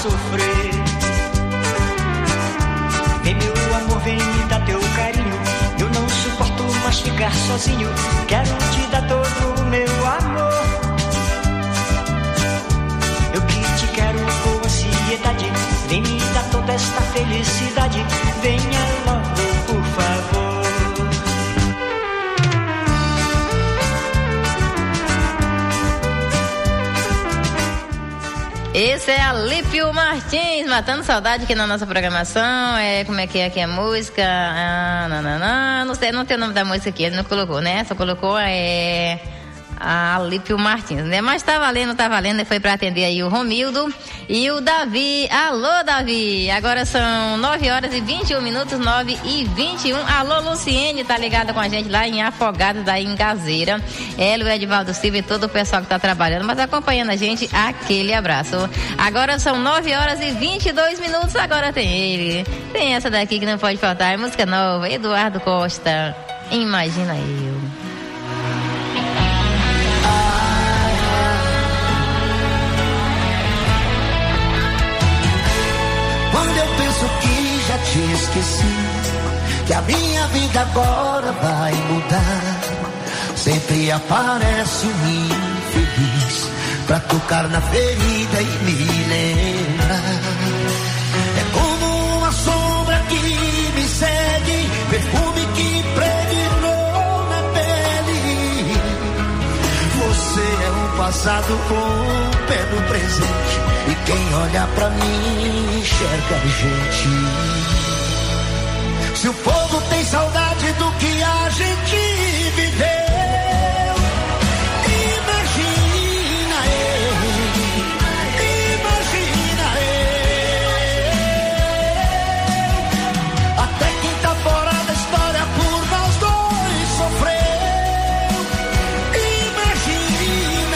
sofrer. Vem meu amor, vem me dar teu carinho. Eu não suporto mais ficar sozinho. Quero te dar todo o meu amor. Eu que te quero com ansiedade. Vem me dar toda esta felicidade. Venha logo, por favor. Esse é Alípio Martins, matando saudade aqui na nossa programação. Como é que é aqui a música? Não sei, não tem o nome da música aqui, ele não colocou, né? Só colocou a Alípio Martins, né? Mas tá valendo, ele foi pra atender aí o Romildo e o Davi. Alô, Davi! Agora são 9h21, 9h21. Alô, Luciene, tá ligada com a gente lá em Afogados, daí em Gazeira. Ela, o Edivaldo Silva e todo o pessoal que tá trabalhando, mas acompanhando a gente, aquele abraço. Agora são 9h22, agora tem ele. Tem essa daqui que não pode faltar, é música nova, Eduardo Costa, Imagina Eu. Quando eu penso que já te esqueci, que a minha vida agora vai mudar, sempre aparece um infeliz pra tocar na ferida e me lembrar. É como uma sombra que me segue, perfume que impregnou na pele. Você é um passado com o pé no presente, e quem olha pra mim enxerga a gente. Se o povo tem saudade do que a gente viveu, imagina eu, até quem tá fora da história por nós dois sofreu. Imagina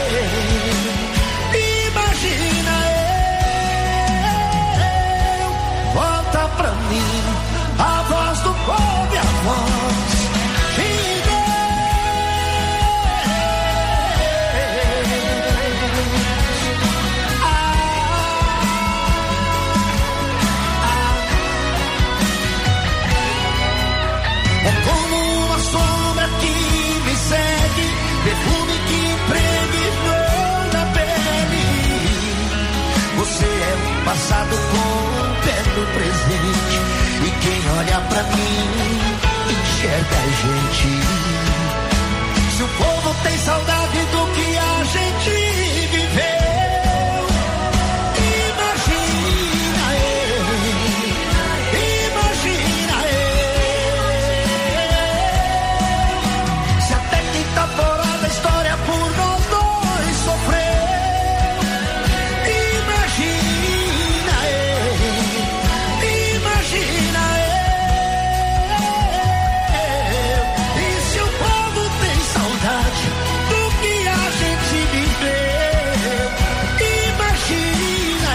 eu, volta pra mim a voz do povo e a voz de É como uma sombra que me segue, perfume que impregnou na pele. Você é o passado com o pé no presente, e quem olha pra mim enxerga a gente. Se o povo tem saudade do que a gente viveu, imagina eu, se até quem tá fora da história por nós dois sofreu. Imagina eu, e se o povo tem saudade do que a gente viveu, imagina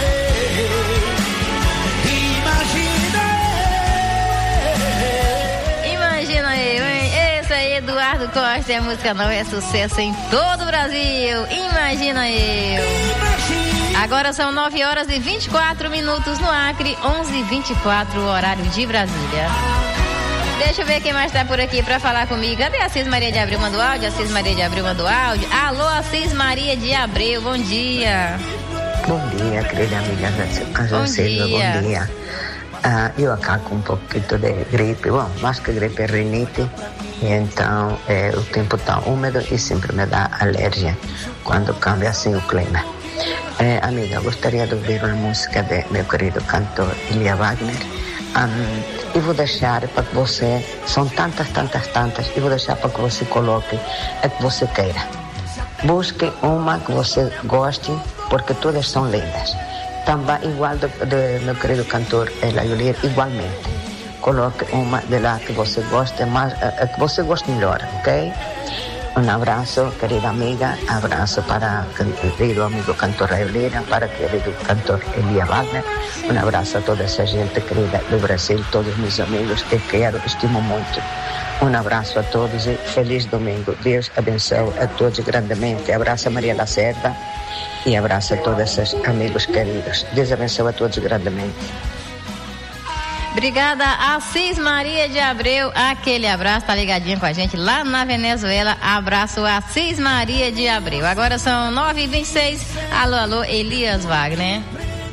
eu, hein? Esse aí, Eduardo Costa, e a música nova é sucesso em todo o Brasil. Imagina eu. Agora são 9h24 no Acre, 11h24, horário de Brasília. Deixa eu ver quem mais tá por aqui pra falar comigo. Cadê a Assis Maria de Abreu? Manda o áudio. Assis Maria de Abreu manda o áudio. Alô, Assis Maria de Abreu, bom dia. Bom dia, querida amiga Bom dia. Bom dia. Eu acá com um pouquinho de gripe, bom, mais que gripe é rinite, e então o tempo está úmido e sempre me dá alergia quando cambia assim o clima. Amiga, gostaria de ouvir uma música de meu querido cantor Elia Wagner. E vou deixar para que você, são tantas, e vou deixar para que você coloque a que você queira. Busque uma que você goste, porque todas são lindas. Também igual de meu querido cantor Elaiolir, igualmente. Coloque uma de lá que você goste mais, que você goste melhor, ok? Um abraço, querida amiga, abraço para querido amigo cantor Elaiolir, para querido cantor Elia Wagner. Um abraço a toda essa gente querida do Brasil, todos meus amigos que quero, estimo muito. Um abraço a todos e feliz domingo. Deus abençoe a todos grandemente. Abraço a Maria Lacerda E abraço a todos esses amigos queridos. Deus abençoe a todos grandemente. Obrigada, Assis Maria de Abreu. Aquele abraço, tá ligadinho com a gente lá na Venezuela. Abraço, Assis Maria de Abreu. Agora são 9h26. Alô, alô, Elias Wagner.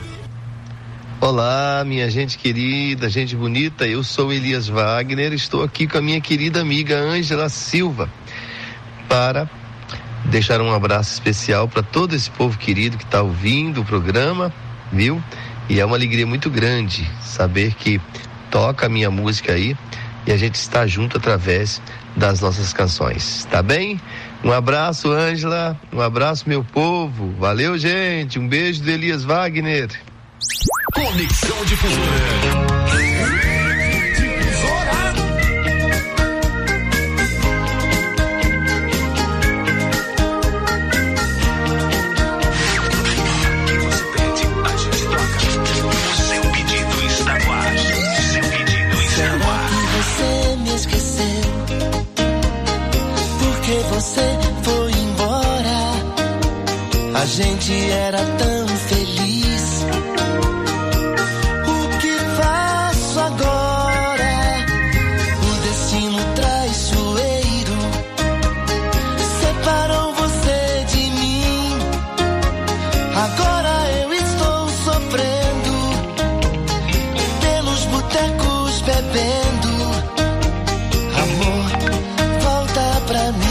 Olá, minha gente querida, gente bonita. Eu sou Elias Wagner. Estou aqui com a minha querida amiga Ângela Silva para deixar um abraço especial para todo esse povo querido que está ouvindo o programa, viu? E é uma alegria muito grande saber que toca a minha música aí e a gente está junto através das nossas canções, tá bem? Um abraço, Ângela, um abraço, meu povo. Valeu, gente, um beijo do Elias Wagner. Conexão Difusora. Você foi embora, a gente era tão feliz. O que faço agora? O destino traiçoeiro separou você de mim. Agora eu estou sofrendo pelos botecos bebendo. Amor, volta pra mim.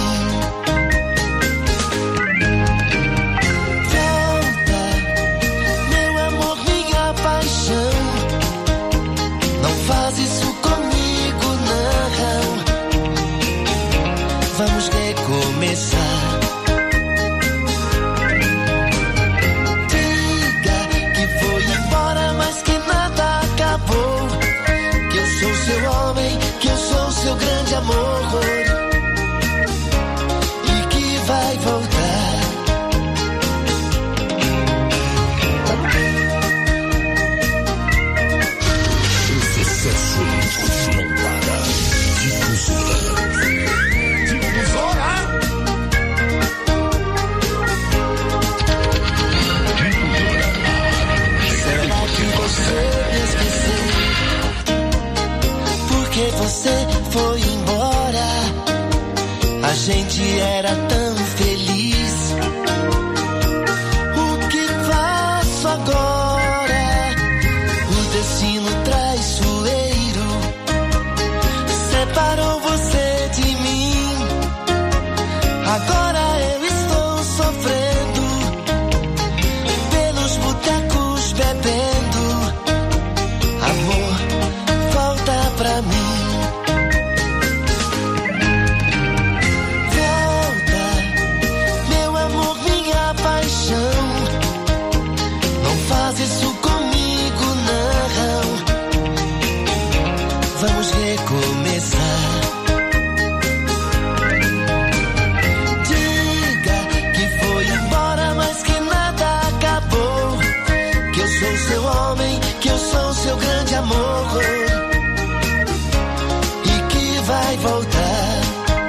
Vamos recomeçar. Diga que foi embora, mas que nada acabou. Que eu sou seu homem, que eu sou seu grande amor. E que vai voltar. O sucesso não para. Difusora. Porque você foi embora, a gente era tão feliz. O que faço agora? O destino traiçoeiro separou você de mim. Agora eu estou sofrendo pelos botecos bebendo. Amor, volta pra mim. Volta, meu amor, minha paixão. Não faz isso comigo, não. Vamos recomeçar. Diga que foi embora, mas que nada acabou. Que eu sou seu homem, que eu sou seu grande amor. E que vai voltar.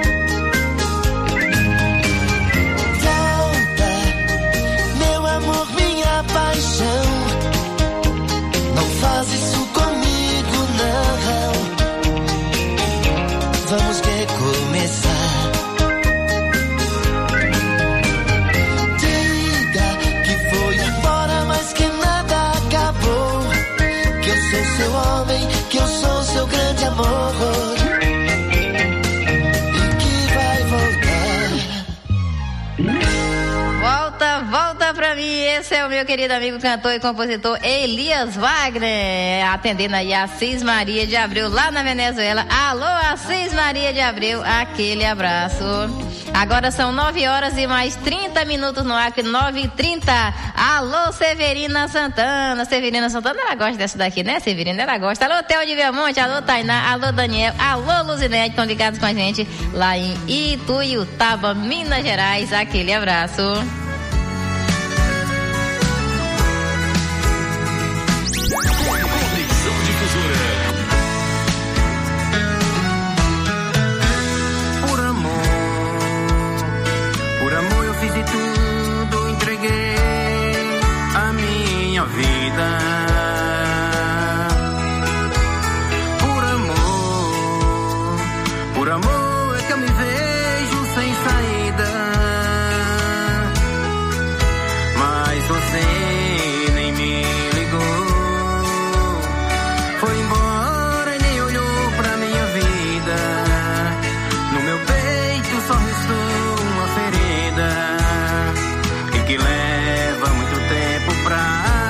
Volta, meu amor, minha paixão. Não faz isso comigo, não. Vamos recomeçar. Diga que foi embora, mas que nada acabou. Que eu sou seu homem, que eu sou seu grande amor. E que vai voltar. Volta pra mim. Esse é o meu querido amigo cantor e compositor Elias Wagner, atendendo aí a Assis Maria de Abreu lá na Venezuela. Alô, Assis Maria de Abreu, aquele abraço. Agora são 9h e mais 30 minutos no ar, 9h30. Alô, Severina Santana. Severina Santana, ela gosta dessa daqui, né, Severina? Ela gosta. Alô, Theo de Belmonte, alô, Tainá, alô, Daniel, alô, Luzinete, estão ligados com a gente lá em Ituiutaba, Minas Gerais. Aquele abraço. Conexão Difusora. Por amor eu fiz de tudo, entreguei vida. Por amor é que eu me vejo sem saída. Mas você nem me ligou. Foi embora e nem olhou pra minha vida. No meu peito só restou uma ferida e que leva muito tempo pra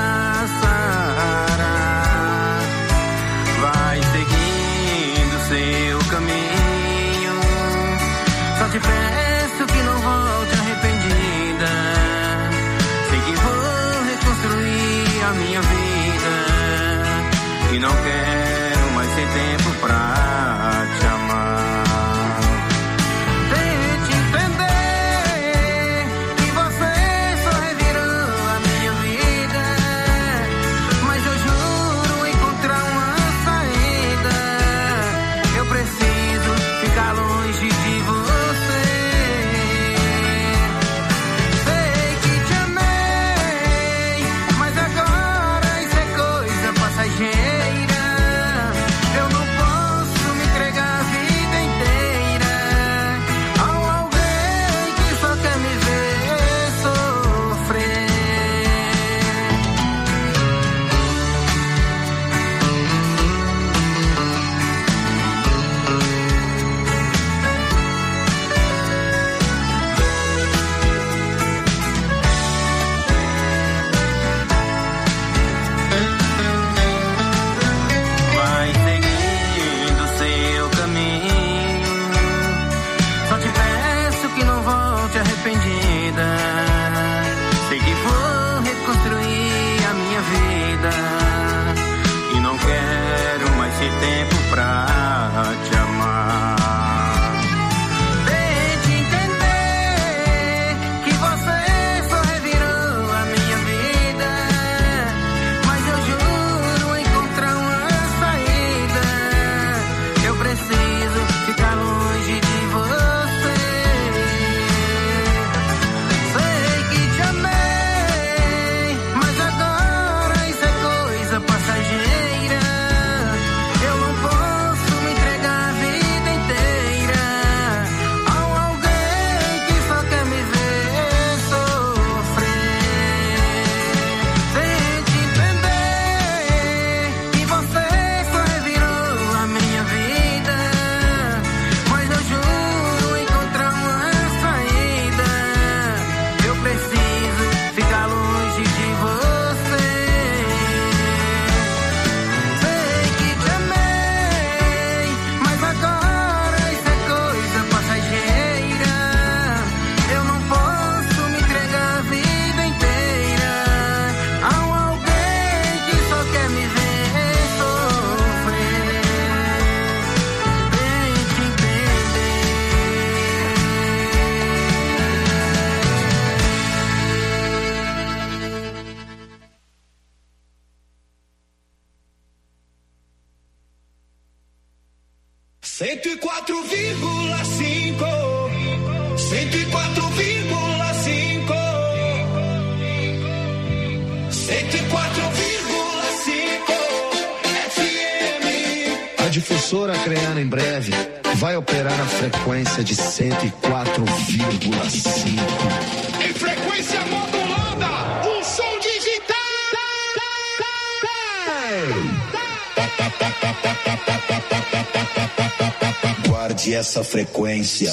sarar. Vai seguindo seu caminho, só te peço que não volte arrependida. Sei que vou reconstruir a minha vida e não quero mais ter tempo pra te amar. Tente entender que você só revirou a minha vida, mas eu juro encontrar uma saída. Eu preciso ficar longe de você. Sei que te amei, mas agora isso é coisa passageira. Eu não posso me entregar a vida inteira a alguém que só quer me ver sofrer. Vai seguindo seu caminho, só te peço que não volte arrependida. Sei que vou reconstruir a minha vida e não quero mais ter tempo pra te amar. Tente entender que você só revirou a minha vida, mas eu juro encontrar uma saída. Eu preciso ficar longe de você. Sei que te amei, mas agora isso é coisa passageira. Eu não posso me entregar a vida inteira a alguém que só quer me ver sofrer. Tente entender que você só revirou a minha vida, mas eu juro encontrar uma saída. Eu preciso ficar longe de você. Sei que te amei, mas agora isso é coisa passageira. Eu não posso me entregar a vida inteira a alguém que só quer me ver sofrer. Tente entender. Cento e 104,5 104,5 104,5 FM. A difusora Creana em breve vai operar na frequência de 104,5. Em frequência modulada, um som digital. Guarde essa frequência.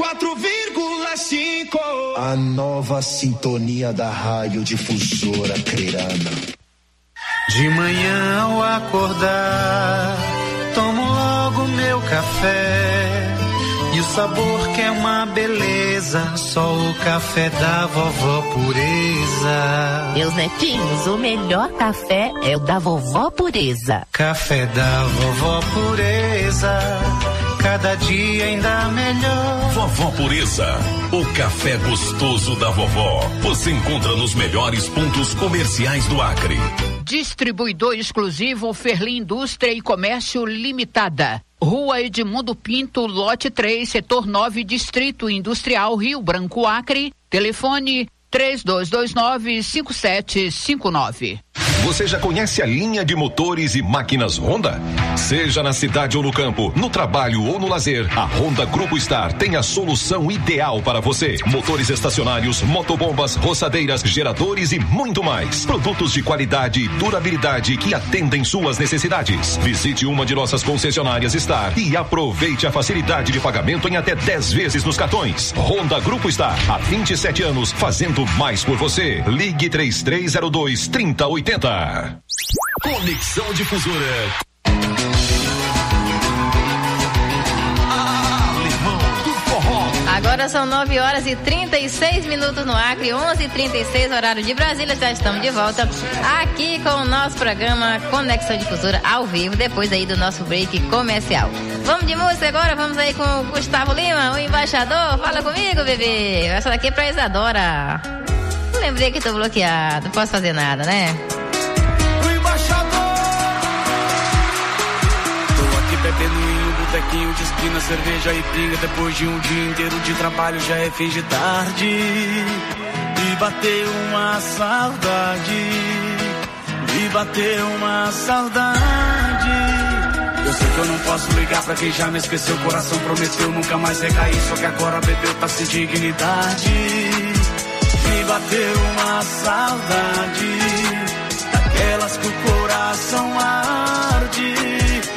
104,5. A nova sintonia da rádio difusora Creana. De manhã ao acordar, tomo logo meu café. E o sabor que é uma beleza, só o café da vovó Pureza. Meus netinhos, o melhor café é o da vovó Pureza. Café da vovó Pureza, cada dia ainda melhor. Vovó Pureza, o café gostoso da vovó. Você encontra nos melhores pontos comerciais do Acre. Distribuidor exclusivo Ferli Indústria e Comércio Limitada. Rua Edmundo Pinto, lote 3, setor 9, Distrito Industrial, Rio Branco, Acre. Telefone 3229-5759. Você já conhece a linha de motores e máquinas Honda? Seja na cidade ou no campo, no trabalho ou no lazer, a Honda Grupo Star tem a solução ideal para você. Motores estacionários, motobombas, roçadeiras, geradores e muito mais. Produtos de qualidade e durabilidade que atendem suas necessidades. Visite uma de nossas concessionárias Star e aproveite a facilidade de pagamento em até 10 vezes nos cartões. Honda Grupo Star, há 27 anos, fazendo mais por você. Ligue 3302-3080. Conexão Difusora. Agora são 9 horas e 36 minutos no Acre, 11h36, horário de Brasília. Já estamos de volta aqui com o nosso programa Conexão Difusora ao vivo, depois aí do nosso break comercial. Vamos de música agora, vamos aí com o Gustavo Lima, o embaixador. Fala comigo, bebê. Essa daqui é pra Isadora. Não lembrei que tô bloqueado, não posso fazer nada, né? Bebendo em um botequinho de esquina, cerveja e pinga. Depois de um dia inteiro de trabalho já é fim de tarde e bateu uma saudade. E bateu uma saudade. Eu sei que eu não posso ligar pra quem já me esqueceu. O coração prometeu nunca mais recair, só que agora bebeu, tá sem dignidade. E bateu uma saudade, daquelas que o coração arde.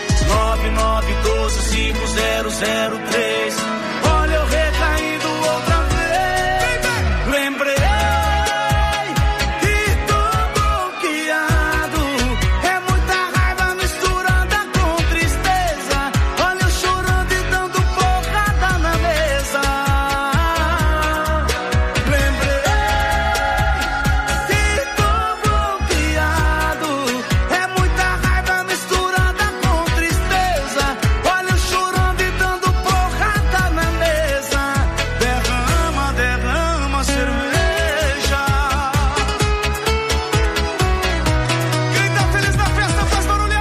99125003. Olha eu recaindo outra vez. Lembrei que tô bloqueado. É muita raiva misturada com tristeza. Olha eu chorando e dando porrada na mesa. Lembrei que tô bloqueado. É muita raiva misturada com tristeza. Olha eu chorando e dando porrada na mesa. Derrama, derrama cerveja. Quem tá feliz na festa faz barulho.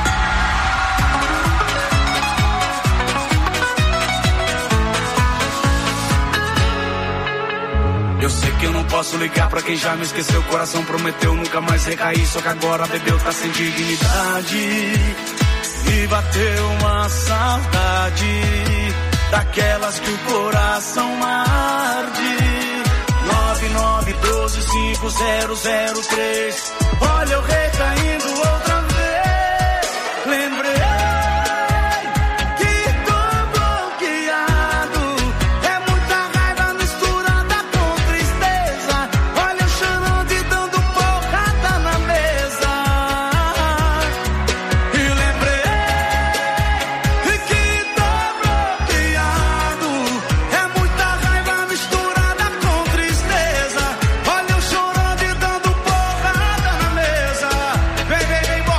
Eu sei que eu não posso ligar pra quem já me esqueceu. O coração prometeu nunca mais recair, só que agora bebeu, tá sem dignidade. E bateu uma saudade, daquelas que o coração arde. 99125003. Olha eu recaindo outra vez. Lembrei que tô bloqueado. É muita raiva misturada com tristeza. Olha eu chorando e dando porrada na mesa. E lembrei que tô bloqueado. É muita raiva misturada com tristeza. Olha eu chorando e dando porrada na mesa. Vem, vem, vem,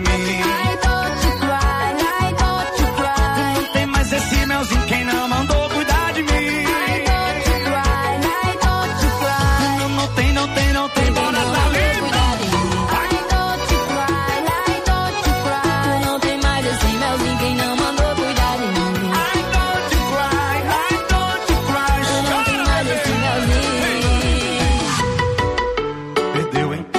mim. I don't you cry, I don't you cry. Não tem mais esse melzinho, quem não mandou cuidar de mim. I don't you cry, I don't you cry. Não tem, não tem, não tem, bora lá, linda. I don't you cry, I don't you cry. Não tem mais esse melzinho, quem não mandou cuidar de mim. I don't you cry, I don't you cry. Não tem mais esse melzinho. Perdeu, hein?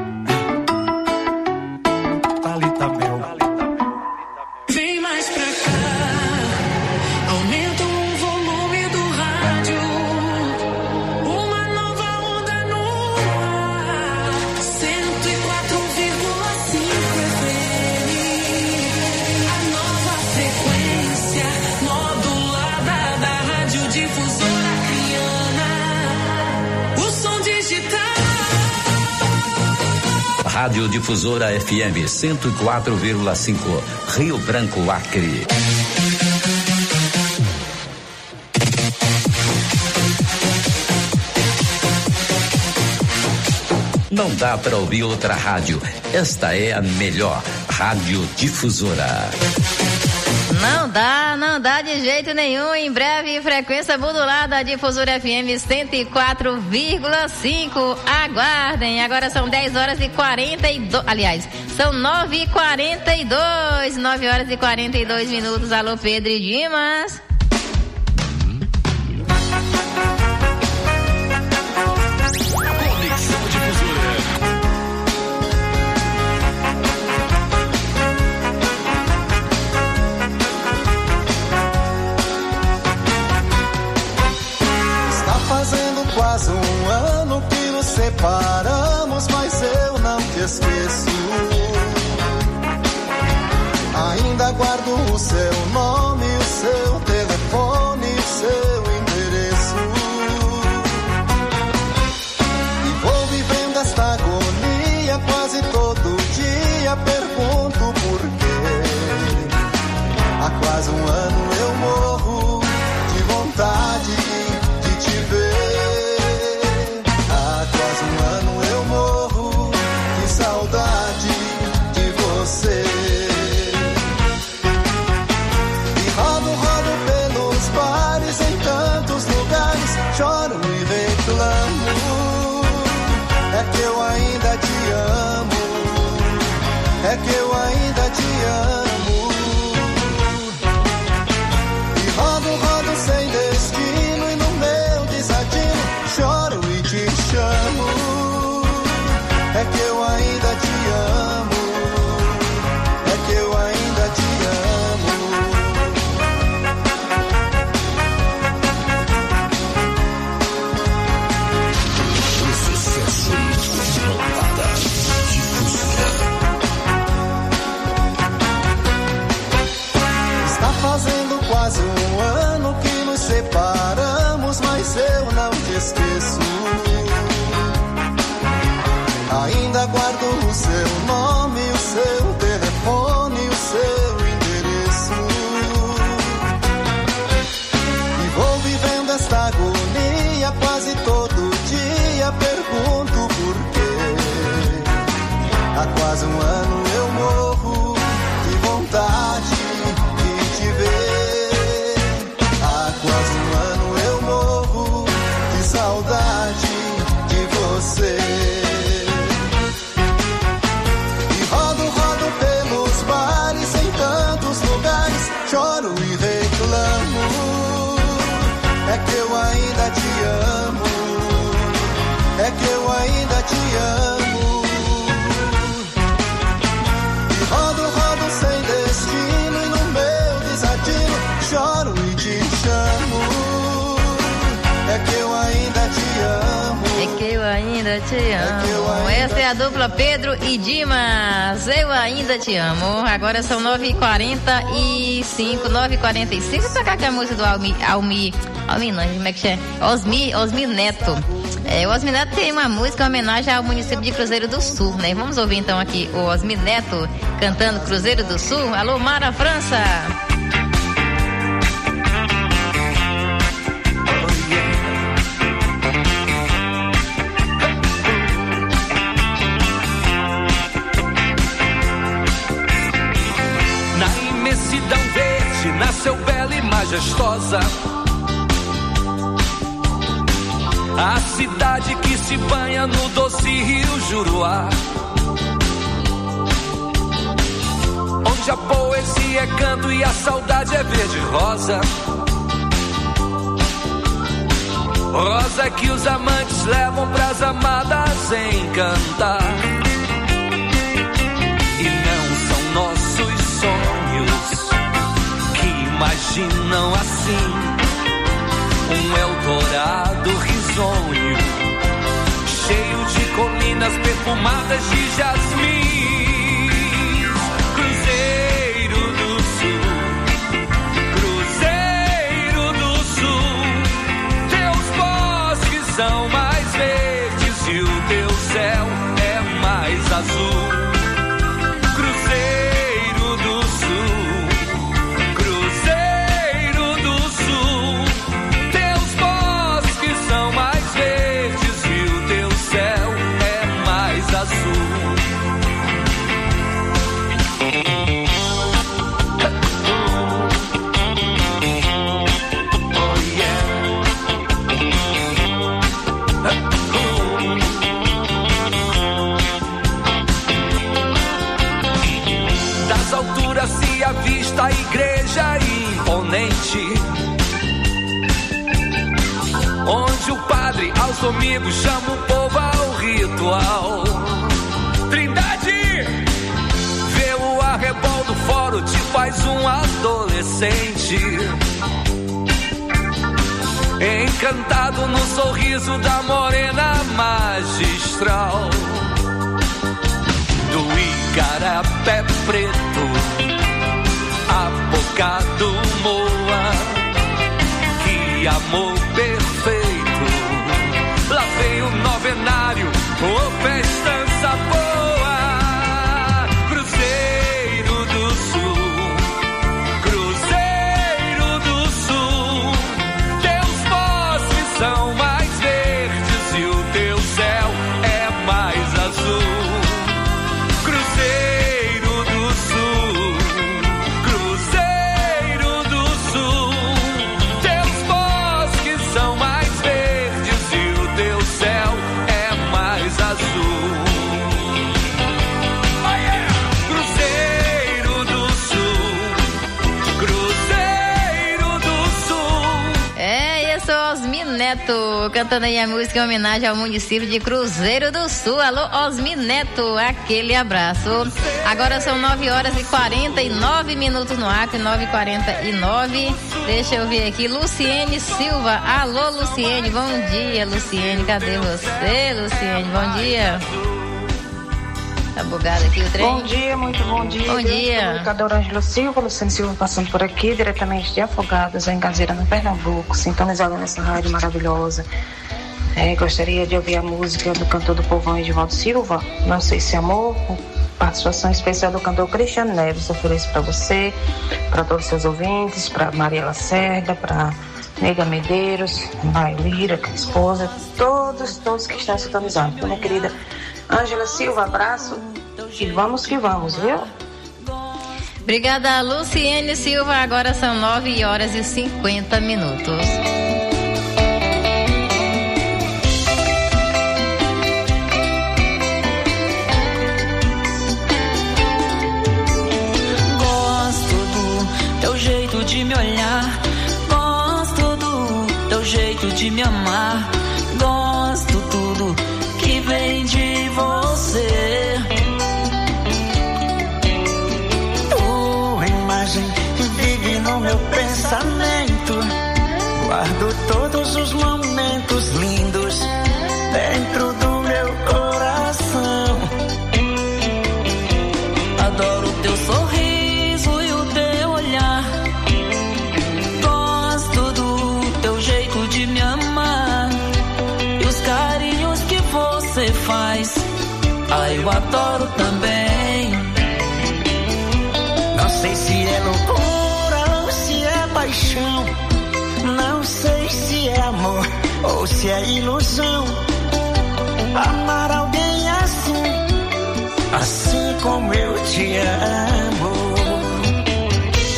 Thalita Mel. Vem mais pra cá, aumenta o volume do rádio. Uma nova onda no ar, 104,5 FM. A nova frequência modulada da Rádio Difusora Acreana. O som digital. Rádio Difusora FM 104,5, Rio Branco, Acre. Não dá para ouvir outra rádio. Esta é a melhor Rádio Difusora. Não dá de jeito nenhum. Em breve, frequência modulada, Difusora FM 104,5. Aguardem. Agora são 10 horas e 42. Aliás, são 9h42. 9 horas e 42 minutos. Alô, Pedro e Dimas. Conexão Difusora. Está fazendo quase um ano que nos separamos, mas eu não te esqueço. Ainda guardo o seu nome, o seu telefone, o seu endereço. E vou vivendo esta agonia quase todo dia, pergunto por quê. Há quase um ano eu morro de vontade de te ver. Há quase um ano eu morro de saudade de você. E rodo pelos bares em tantos lugares, choro e reclamo. É que eu ainda te amo, é que eu ainda te amo. E rodo sem destino, e no meu desatino choro e te chamo. É que eu ainda te amo, é que eu ainda te amo. O sucesso modulada Difusora. Está fazendo quase um ano que nos separamos, mas eu não te esqueço. Ainda guardo o seu nome, o seu telefone, o seu endereço. E vou vivendo esta agonia quase todo dia, pergunto por quê. Há quase um ano eu morro de vontade de te ver. Há quase um ano eu morro de saudade de você. E rodo pelos bares em tantos lugares, choro e reclamo. É que eu ainda te amo, é que eu ainda te amo. E rodo sem destino, e no meu desatino choro e te chamo. É que eu ainda te amo, É que eu ainda te amo. Essa é a dupla Pedro e Dimas. Eu ainda te amo. Agora são 9h45, 9h45. Vou tocar aqui a música do Almi, não, como é que é? Osmi Neto. O Osmi Neto tem uma música em homenagem ao município de Cruzeiro do Sul, né? Vamos ouvir então aqui o Osmi Neto cantando Cruzeiro do Sul. Alô, Mara França. imensidão verde nasceu bela e majestosa. A cidade que se banha no doce rio Juruá, onde a poesia é canto e a saudade é verde-rosa. Rosa que os amantes levam pras amadas encantar. E não são nossos sonhos que imaginam assim um Eldorado risonho, cheio de colinas perfumadas de jasmim. Cruzeiro do Sul, Cruzeiro do Sul, teus bosques são mais verdes e o teu céu é mais azul. Cruzeiro do Sul, Cruzeiro do Sul, teus bosques são mais verdes e o teu céu é mais azul. Das alturas se avista a igreja imponente, onde o padre aos domingos chama o povo ao ritual. Trindade, vê o arrebol do fórum, te faz um adolescente, encantado no sorriso da morena magistral. Do igarapé preto, a boca do Moa, que amor perfeito. Lá vem o novenário, ô festança boa. Cruzeiro do Sul, Cruzeiro do Sul, teus bosques são mais verdes e o teu céu é mais azul. Cruzeiro do Sul, Cruzeiro do Sul, teus bosques são mais verdes e o teu céu é mais azul. Oh yeah! Cruzeiro do Sul, Cruzeiro do Sul. É, eu sou Osmi Neto, cantando aí a música em homenagem ao município de Cruzeiro do Sul. Alô, Osmi Neto, aquele abraço. Agora são 9h49 no Acre, 9h49. Deixa eu ver aqui, Luciene Silva. Alô, Luciene, bom dia, Luciene. Cadê você, Luciene? Bom dia. Tá bugado aqui o trem? Bom dia, muito bom dia. Bom dia. Comunicador Ângelo Silva, Luciano Silva passando por aqui, diretamente de Afogados, em Gazeira, no Pernambuco, sintonizado nessa rádio maravilhosa. Gostaria de ouvir a música do cantor do povão Edivaldo Silva, Não Sei Se Amor, participação especial do cantor Cristiano Neves. Ofereço para você, para todos os seus ouvintes, para Maria Lacerda, para Nega Medeiros, Maio Lira, esposa, todos que estão sintonizados. Minha querida Ângela Silva, abraço e vamos que vamos, viu? Obrigada, Luciene Silva. Agora são 9h50. Gosto do teu jeito de me olhar, gosto do teu jeito de me amar, gosto tudo que vem de você. Tua imagem vive no meu pensamento, guardo todos os momentos lindos dentro do meu coração. Adoro o teu sorriso e o teu olhar, gosto do teu jeito de me amar e os carinhos que você faz, eu adoro também. Não sei se é loucura ou se é paixão, não sei se é amor ou se é ilusão. Amar alguém assim como eu te amo.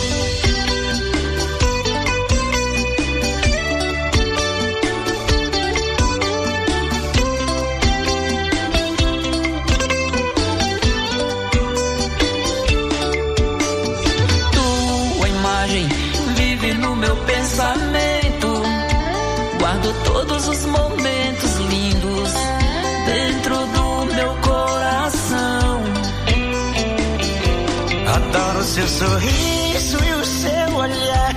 pensamento. Guardo todos os momentos lindos dentro do meu coração. Adoro o seu sorriso e o seu olhar.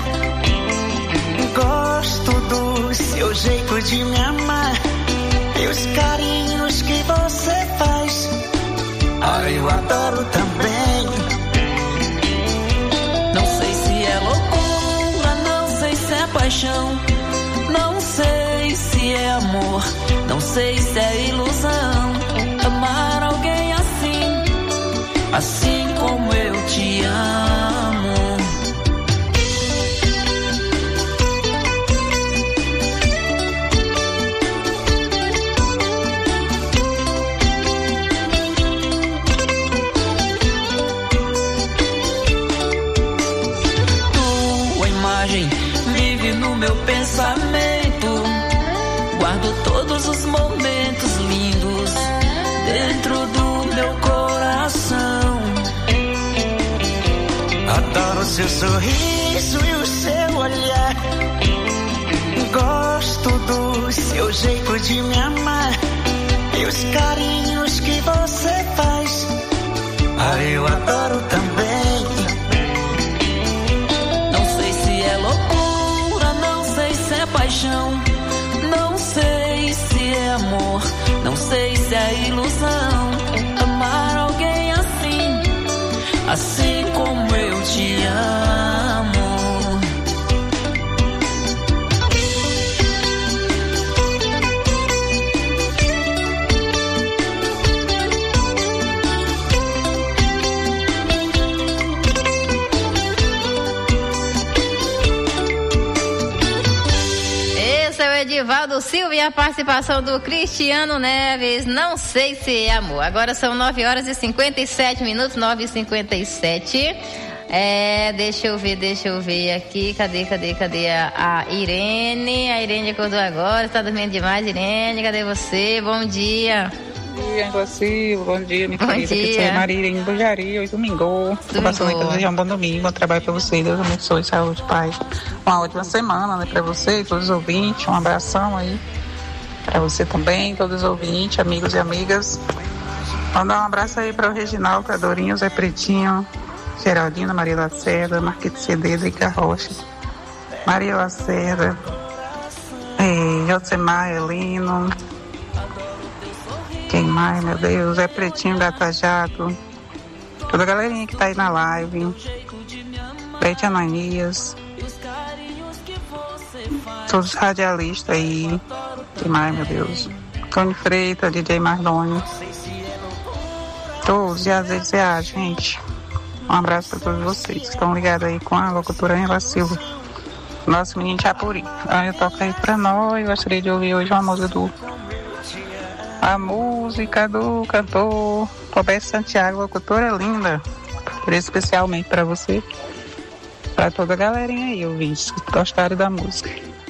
Gosto do seu jeito de me amar e os carinhos que você faz. Eu adoro também. Não sei se é loucura, não sei se é paixão, não sei se é amor, não sei se é ilusão. Amar alguém assim, assim como eu te amo. Vive no meu pensamento. Guardo todos os momentos lindos dentro do meu coração. Adoro o seu sorriso e o seu olhar. Gosto do seu jeito de me amar e os carinhos que você faz. Eu adoro também. Paixão, não sei se é amor, não sei se é ilusão. Amar alguém assim, assim como eu te amo. Edivaldo Silva e a participação do Cristiano Neves, não sei se é amor. Agora são 9h57, 9h57. Deixa eu ver aqui, cadê a Irene? A Irene acordou agora, está dormindo demais, Irene, cadê você? Bom dia. Bom dia, Angela Silva, bom dia, minha querida. Aqui é Marília em Bujaria, hoje domingo. Estou passando aí para desejar um bom domingo, bom trabalho para você, Deus abençoe, saúde, paz. Uma ótima semana, né, para você e todos os ouvintes, um abração aí para você também, todos os ouvintes, amigos e amigas. Mandar um abraço aí para o Reginaldo, para Dorinho, Zé Pretinho, Geraldina, Maria Lacerda, Marquete CD, Drica Rocha, Maria Lacerda, Josemar, Elino. Quem mais, meu Deus? É Pretinho, Gata Jato. Toda a galerinha que tá aí na live. Bete Ananias. Todos os radialistas aí. Quem mais, meu Deus? Tony Freitas, DJ Mardoni. Todos, e às vezes gente. Um abraço pra todos vocês que estão ligados aí com a locutora Angela Silva. Nosso menino Chapuri. Eu toco aí pra nós. Eu gostaria de ouvir hoje uma música do cantor Roberto Santiago, locutora linda, por especialmente para você, para toda a galerinha aí, ouvintes que gostaram da música.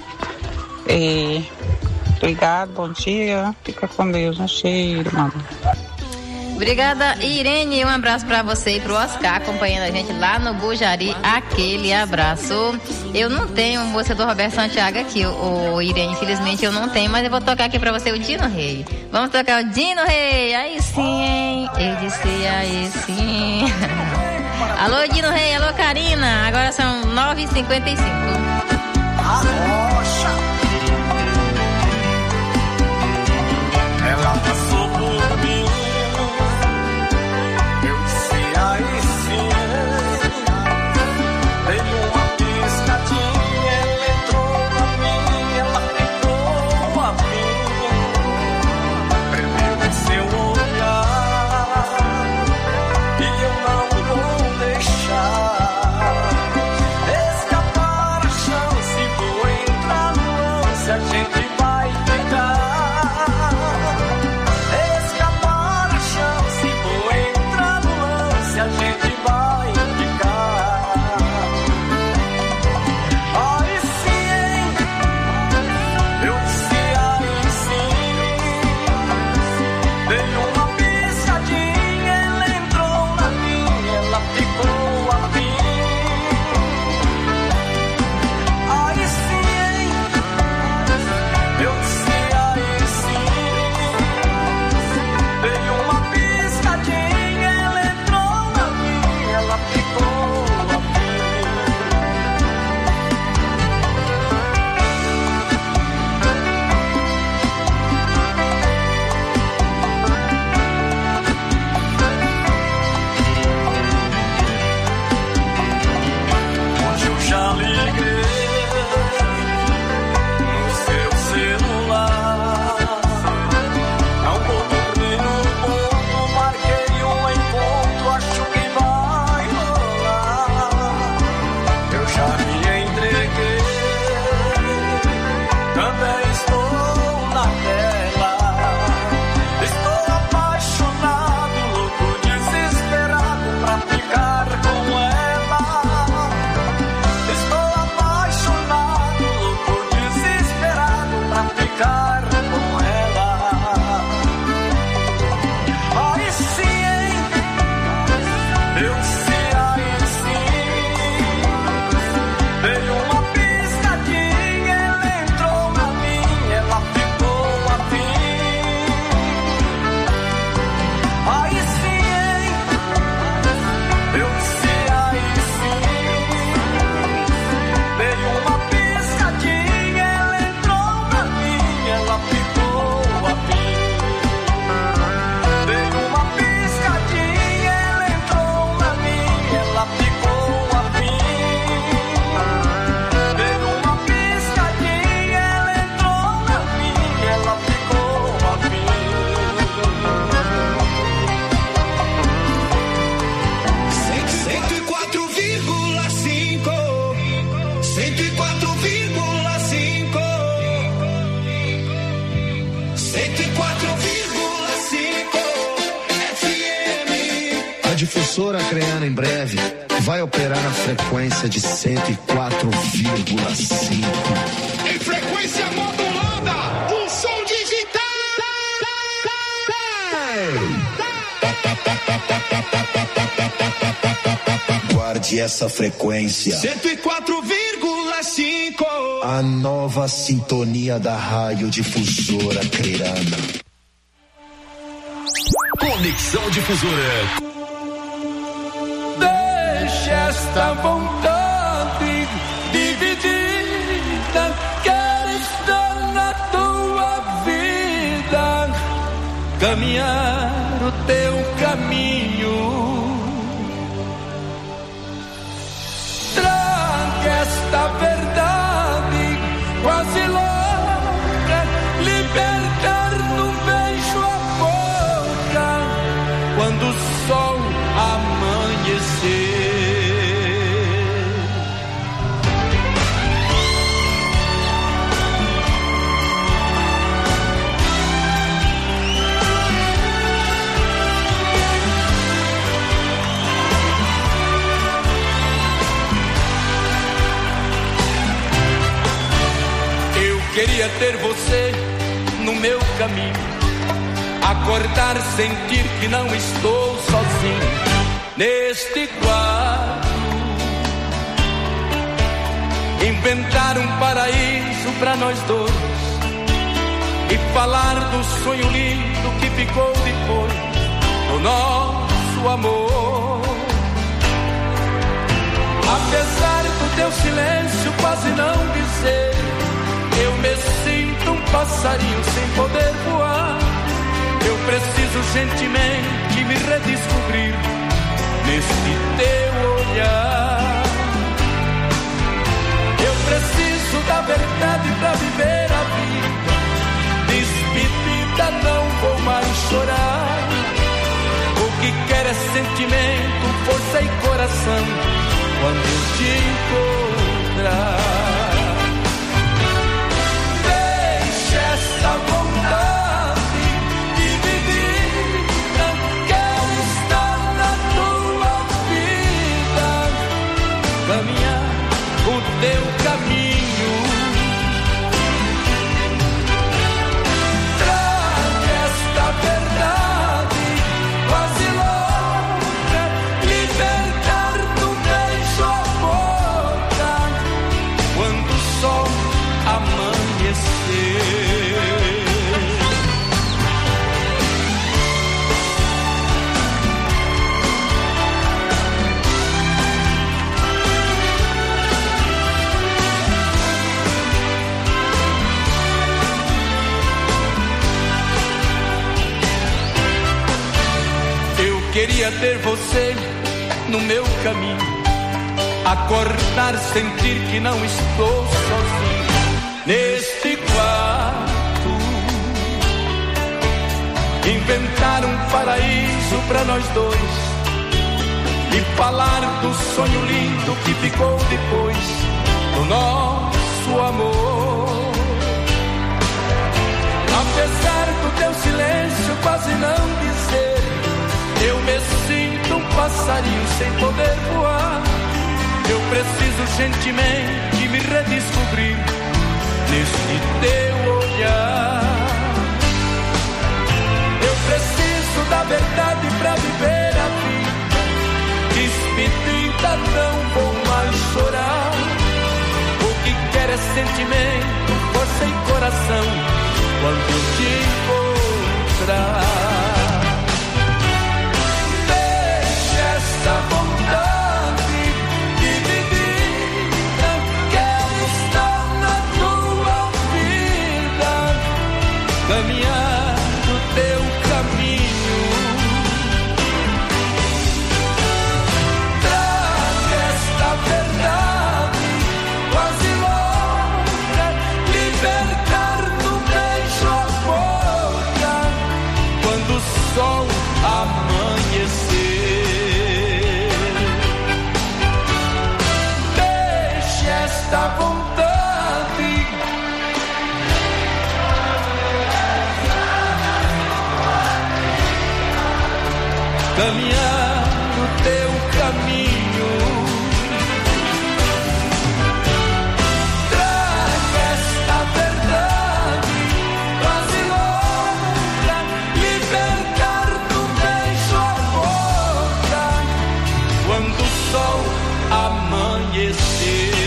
Obrigado, bom dia, fica com Deus, um cheiro, mano. Obrigada, Irene, um abraço pra você e pro Oscar, acompanhando a gente lá no Bujari, aquele abraço. Eu não tenho música do Roberto Santiago aqui, o Irene, infelizmente eu não tenho, mas eu vou tocar aqui pra você o Dino Rei. Vamos tocar o Dino Rei, aí sim, hein? Eu disse aí sim. Alô, Dino Rei, alô, Karina, agora são 9h55. Ela passou por mim. Aí sim, veio uma piscadinha, ela entrou na minha, ela ficou a mim, tremeu em seu olhar, e eu não vou deixar escapar a chance, vou entrar no Professora Creana em breve vai operar na frequência de 104,5. Em frequência modulada, um som digital. Guarde essa frequência. 104,5. A nova sintonia da Radiodifusora Creana. Conexão Difusora. Deixa esta vontade dividida, quero estar na tua vida, caminhar o teu caminho. Traga esta verdade quase louca, libertar num beijo a boca, quando o sol amanhecer. Eu queria ter você no meu caminho, acordar, sentir que não estou sozinho neste quadro, inventar um paraíso pra nós dois e falar do sonho lindo que ficou depois do nosso amor. Apesar do teu silêncio quase não dizer, eu me sinto um passarinho sem poder voar. Eu preciso gentilmente me redescobrir neste teu olhar. Eu preciso da verdade pra viver a vida. Despedida, não vou mais chorar. O que quero é sentimento, força e coração quando eu te encontrar. Deixa essa vontade dividida, quero estar na tua vida, caminhar o teu caminho. Traga esta verdade quase louca, libertar do beijo a boca, quando o sol amanhecer. Eu queria ter você no meu caminho, acordar, sentir que não estou sozinho neste quarto, inventar um paraíso pra nós dois e falar do sonho lindo que ficou depois do nosso amor. Apesar do teu silêncio quase não dizer, eu me sinto um passarinho sem poder voar. Eu preciso gentilmente me redescobrir neste teu olhar. Eu preciso da verdade pra viver a vida. Despedida, não vou mais chorar. O que quero é sentimento, força e coração quando eu te encontrar. Deixa essa vontade dividida, quero estar na tua vida, caminhar no teu caminho. Traga esta verdade quase louca, libertar do beijo a boca, quando o sol amanhecer. Deixa esta vontade caminhar no sol amanhecer.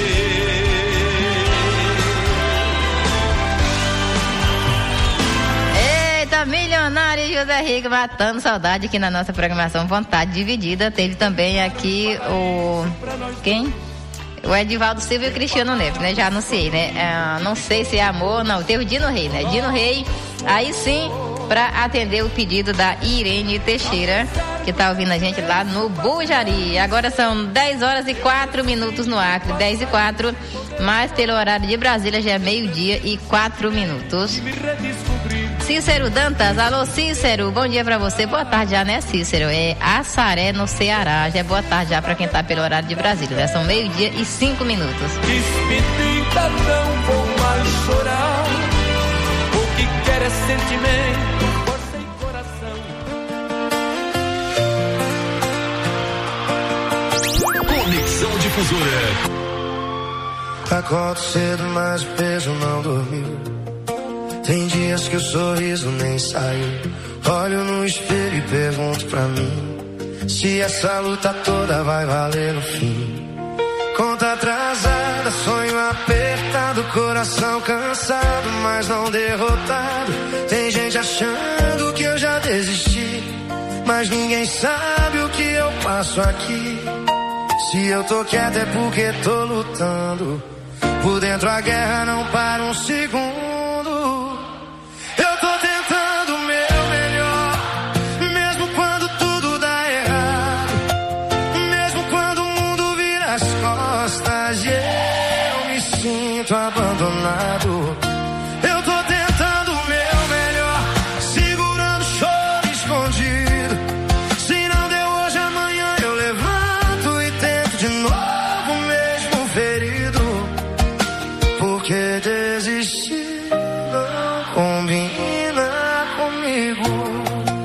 Eita, milionário José Rico matando saudade aqui na nossa programação Vontade Dividida. Teve também aqui o... quem? O Edivaldo Silva e o Cristiano Neves, né? Já anunciei, né? Não sei se é amor, não. Teve o Dino Rei, né? Dino Rei, aí sim, pra atender o pedido da Irene Teixeira, que tá ouvindo a gente lá no Bujari. Agora são 10 horas e 4 minutos no Acre, 10 e 4, mas pelo horário de Brasília já é 12h e 4 minutos. Cícero Dantas, alô Cícero, bom dia pra você, boa tarde já, né Cícero? É Assaré no Ceará, já é boa tarde já pra quem tá pelo horário de Brasília, já são 12h e 5 minutos. Despedida, não vou mais chorar, o que quer é sentimento, força e coração. Conexão Difusora. Acordo cedo, mas o peso não dormiu. Tem dias que o sorriso nem saiu. Olho no espelho e pergunto pra mim se essa luta toda vai valer no fim. Conta atrasada, sonho apertado, coração cansado, mas não derrotado. Tem gente achando que eu já desisti, mas ninguém sabe o que eu passo aqui. Se eu tô quieto é porque tô lutando. Por dentro a guerra não para um segundo. Eu tô tentando o meu melhor, mesmo quando tudo dá errado, mesmo quando o mundo vira as costas e eu me sinto abandonado. Eu tô tentando o meu melhor, segurando o choro escondido. Se não deu hoje, amanhã eu levanto e tento de novo, mesmo ferido. Porque desistir não combina comigo.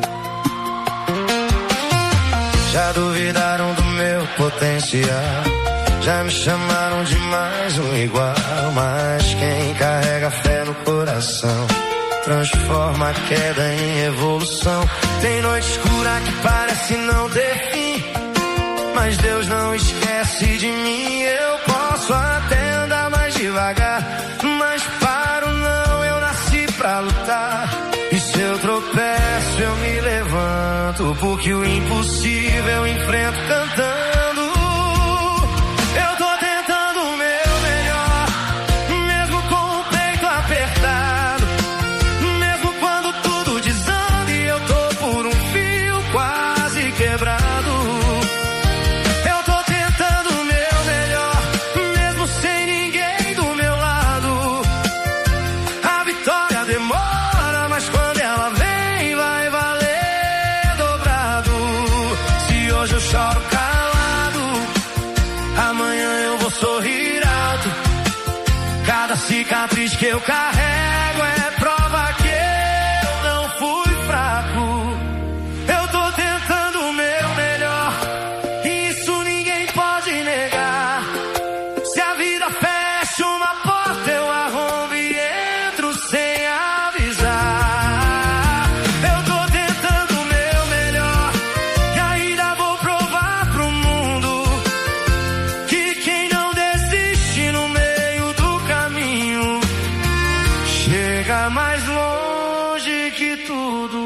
Já duvidaram do meu potencial, já me chamaram de mais um igual. Mas quem carrega fé no coração transforma a queda em evolução. Tem noite escura que parece não ter fim, mas Deus não esquece de mim. Eu posso até andar mais devagar, mas paro não, eu nasci pra lutar. E se eu tropeço eu me levanto, porque o impossível eu enfrento cantando. Eu tô tentando o meu melhor, mesmo com o peito apertado, mesmo quando tudo desanda e eu tô por um fio quase quebrado. Eu tô tentando o meu melhor, mesmo sem ninguém do meu lado. A vitória demora, mas quando ela vem vai valer dobrado. Se hoje eu choro calado, amanhã eu vou sorrir alto. Cada cicatriz que eu carrego é prova que eu não fui fraco. Eu tô tentando o meu melhor, isso ninguém pode negar. Se a vida fecha uma porta, eu arrombo e entro sem avisar. Eu tô tentando o meu melhor, e ainda vou provar pro mundo que quem não desiste no meio do caminho chega mais longe que tudo.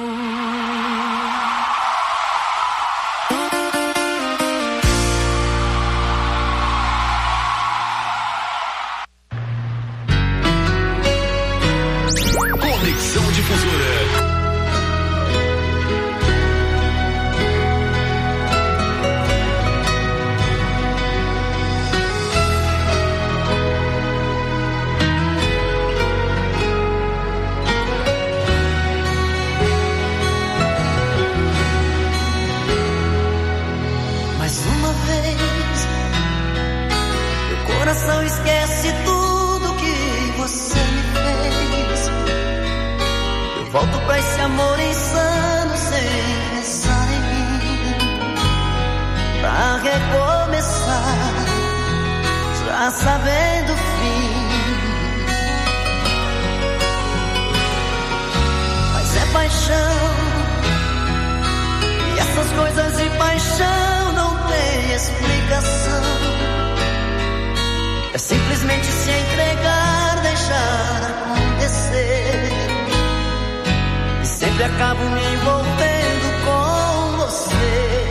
Conexão Difusora. Mais uma vez, meu coração esquece tudo que você me fez. Eu volto pra esse amor insano sem pensar em mim, pra recomeçar, já sabendo o fim. Mas é paixão, e essas coisas de paixão não tem explicação. acabo me envolvendo com você.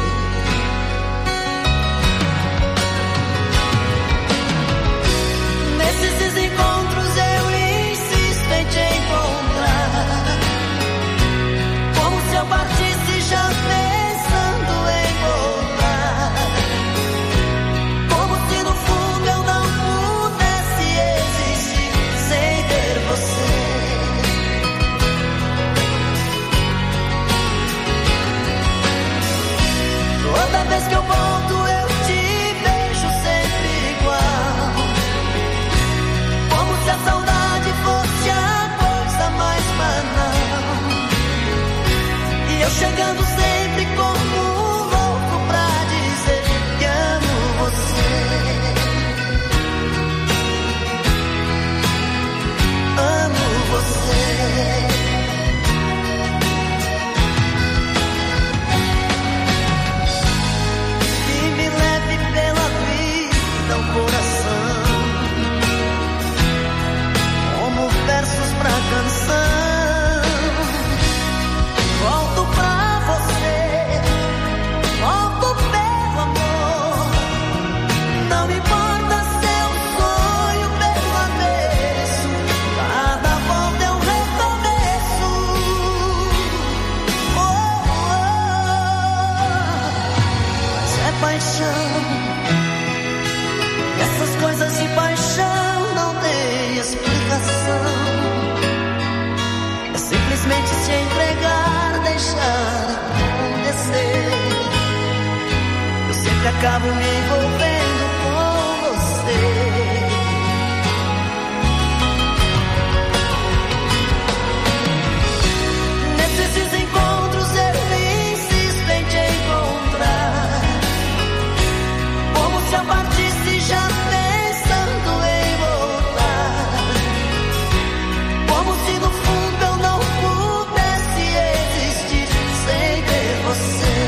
Nesses encontros eu insisto em te encontrar, como se eu partisse já pensando em voltar, como se no fundo eu não pudesse existir sem ter você. Toda vez que eu volto eu te vejo sempre igual, como se a saudade fosse a coisa mais banal, e eu chegando sempre como um louco pra dizer que amo você. Amo você. Coração, como versos pra canção, volto pra você, volto pelo amor, não importa seu sonho pelo avesso, cada volta é um recomeço. Mas é paixão. Essas coisas de paixão não tem explicação. É simplesmente se entregar, deixar acontecer. Eu sempre acabo me envolvendo com você. Nesses encontros eu insisto em te encontrar, como se eu partisse já pensando em voltar, como se no fundo eu não pudesse existir sem ter você.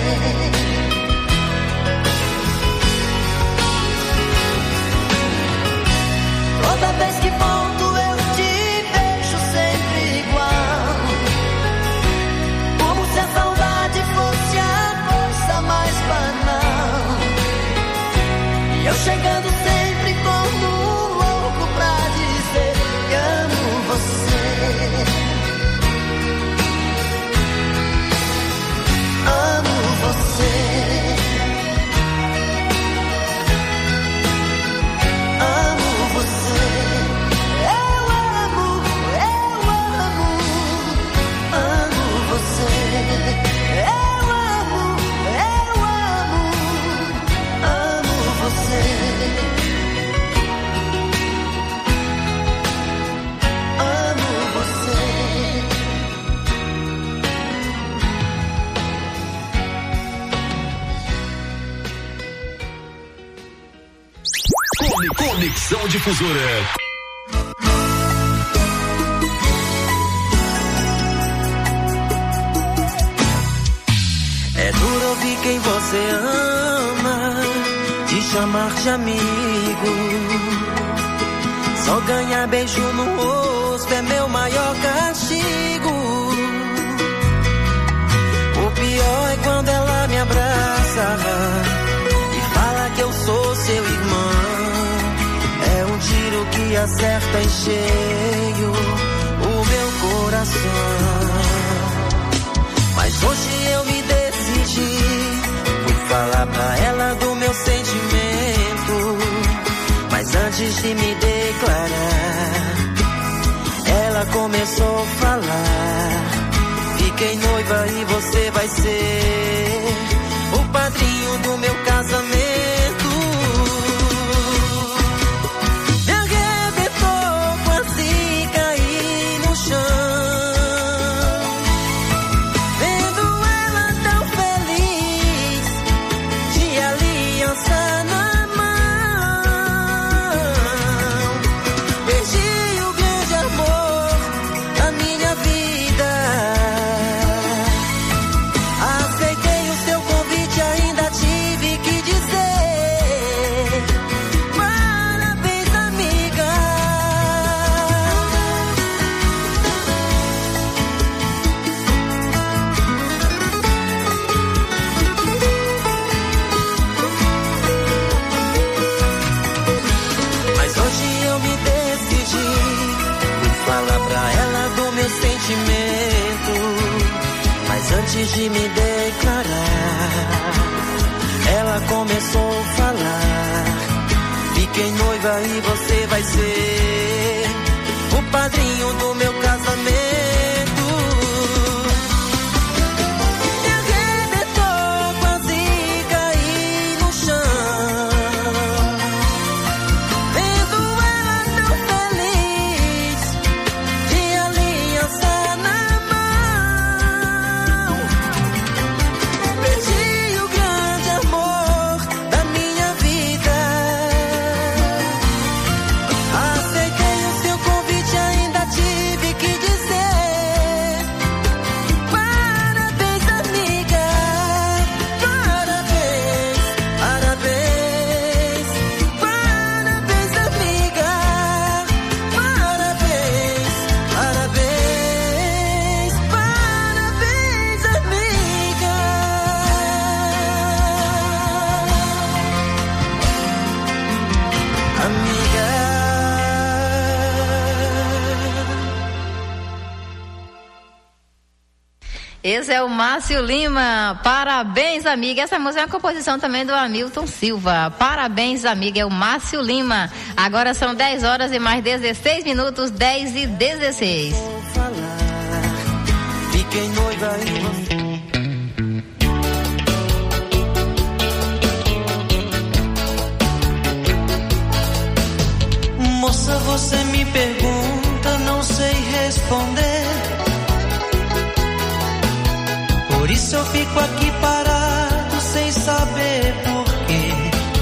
Toda vez que volto eu te vejo sempre igual, como se a saudade fosse a coisa mais banal, e eu chegando sempre como um louco pra dizer que amo você. Amo você. Amo você. Eu amo você. Eu amo você. Amo você. Conexão Difusora. É duro ouvir quem você ama te chamar de amigo. Só ganhar beijo no rosto é meu maior castigo. O pior é quando ela me abraça e fala que eu sou seu irmão. É um tiro que acerta em cheio o meu coração. Mas hoje eu me decidi, fui falar pra ela do meu sentimento. Mas antes de me declarar, ela começou a falar: fiquei noiva e você vai ser o padrinho do meu casamento. Me arrebentou, quase caí no chão, vendo ela tão feliz, de aliança na mão. Antes de me declarar, ela começou a falar: fiquei noiva e você vai ser o padrinho do meu casamento. Esse é o Márcio Lima. Parabéns, amiga. Essa música é uma composição também do Hamilton Silva. Parabéns, amiga. É o Márcio Lima. Agora são 10 horas e mais 16 minutos, 10 e 16. Fiquei noiva e moça, você me pergunta, não sei responder. Por isso eu fico aqui parado sem saber porquê.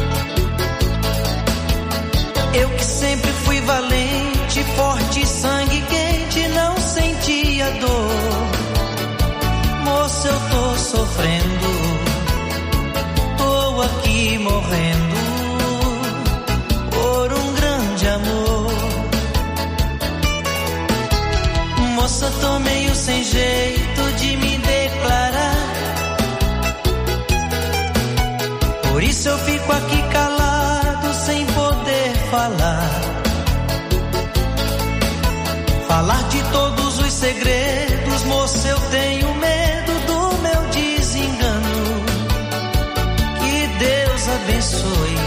Eu que sempre fui valente, forte, sangue quente, não sentia dor. Moça, eu tô sofrendo, tô aqui morrendo por um grande amor. Moça, tô meio sem jeito de me declarar. Por isso eu fico aqui calado sem poder falar. Falar de todos os segredos, moça, eu tenho medo do meu desengano. Que Deus abençoe,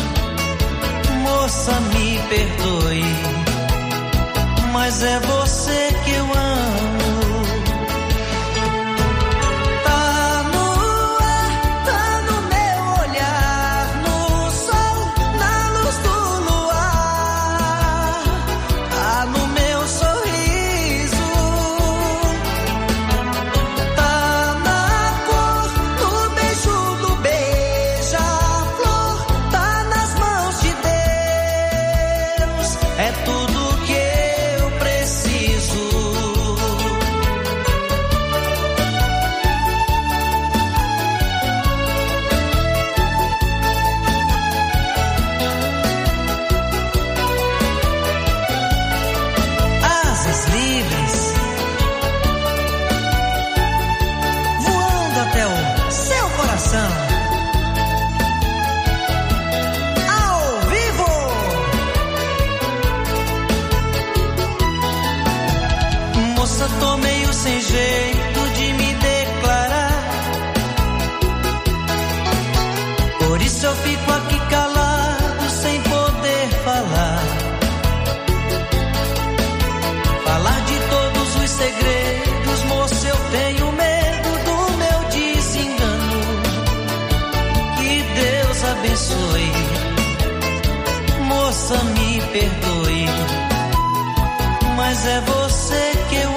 moça, me perdoe, mas é você que eu amo. Tô meio sem jeito de me declarar. Por isso eu fico aqui calado sem poder falar. Falar de todos os segredos, moça, eu tenho medo do meu desengano. Que Deus abençoe, moça, me perdoe, mas é você que eu